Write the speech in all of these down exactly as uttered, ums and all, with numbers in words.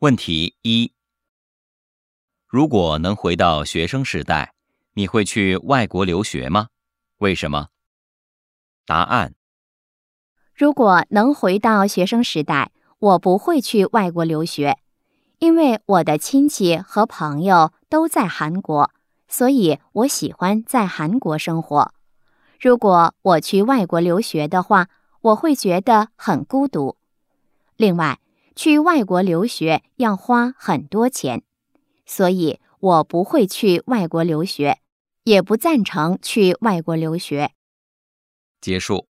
问题一：如果能回到学生时代，你会去外国留学吗？为什么？答案： 如果能回到学生时代，我不会去外国留学，因为我的亲戚和朋友都在韩国，所以我喜欢在韩国生活。如果我去外国留学的话，我会觉得很孤独。另外，去外国留学要花很多钱，所以我不会去外国留学，也不赞成去外国留学。 结束。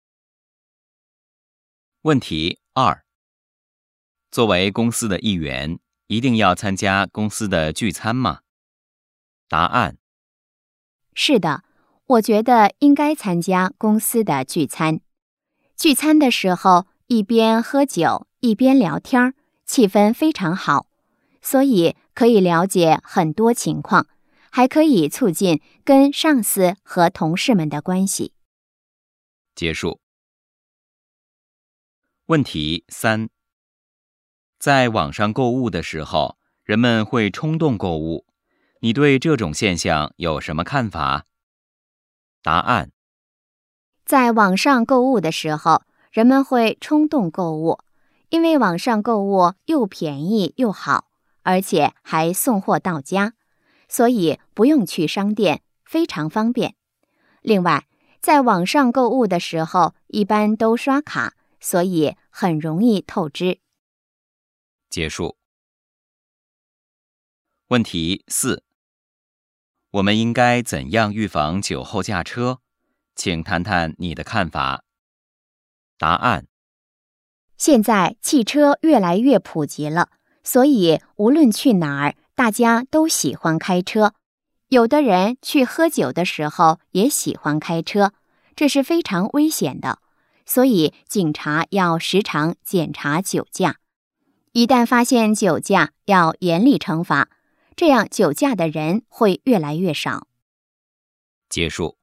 问题二：作为公司的一员，一定要参加公司的聚餐吗？答案： 是的，我觉得应该参加公司的聚餐。聚餐的时候，一边喝酒，一边聊天，气氛非常好，所以可以了解很多情况，还可以促进跟上司和同事们的关系。 结束。问题三：在网上购物的时候，人们会冲动购物，你对这种现象有什么看法？答案： 在网上购物的时候，人们会冲动购物，因为网上购物又便宜又好，而且还送货到家，所以不用去商店，非常方便。另外，在网上购物的时候，一般都刷卡，所以很容易透支。 结束。问题四：我们应该怎样预防酒后驾车？请谈谈你的看法。答案： 现在汽车越来越普及了，所以无论去哪儿，大家都喜欢开车。有的人去喝酒的时候也喜欢开车，这是非常危险的，所以警察要时常检查酒驾。一旦发现酒驾，要严厉惩罚，这样酒驾的人会越来越少。 结束。